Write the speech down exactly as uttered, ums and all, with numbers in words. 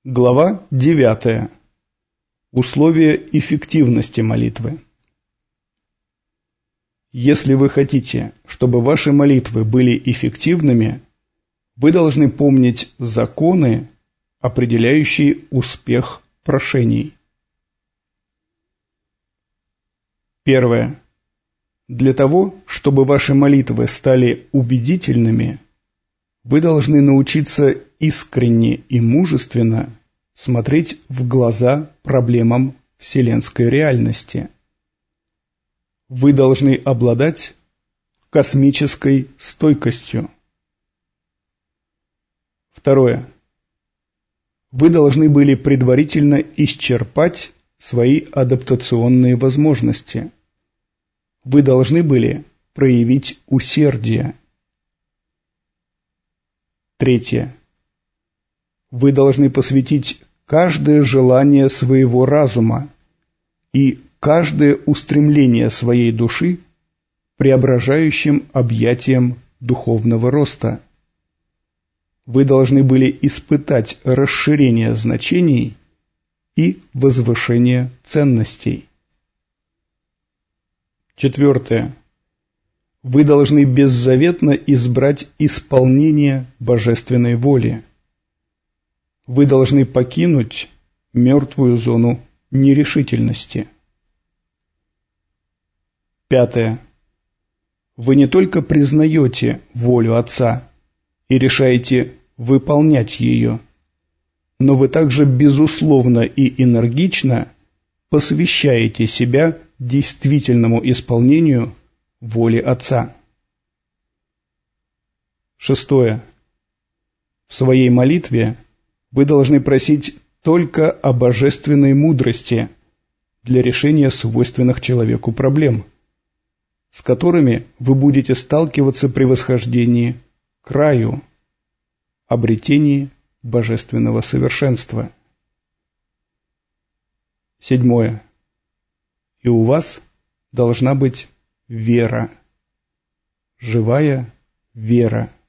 Глава девятая. Условия эффективности молитвы. Если вы хотите, чтобы ваши молитвы были эффективными, вы должны помнить законы, определяющие успех прошений. Первое. Для того, чтобы ваши молитвы стали убедительными, вы должны научиться искренне и мужественно смотреть в глаза проблемам вселенской реальности. Вы должны обладать космической стойкостью. Второе. Вы должны были предварительно исчерпать свои адаптационные возможности. Вы должны были проявить усердие. Третье. Вы должны посвятить каждое желание своего разума и каждое устремление своей души преображающим объятиям духовного роста. Вы должны были испытать расширение значений и возвышение ценностей. Четвертое. Вы должны беззаветно избрать исполнение божественной воли. Вы должны покинуть мертвую зону нерешительности. Пятое. Вы не только признаете волю Отца и решаете выполнять ее, но вы также безусловно и энергично посвящаете себя действительному исполнению воли Отца. Шестое. В своей молитве вы должны просить только о божественной мудрости для решения свойственных человеку проблем, с которыми вы будете сталкиваться при восхождении к раю, обретении божественного совершенства. Седьмое. И у вас должна быть вера, живая вера.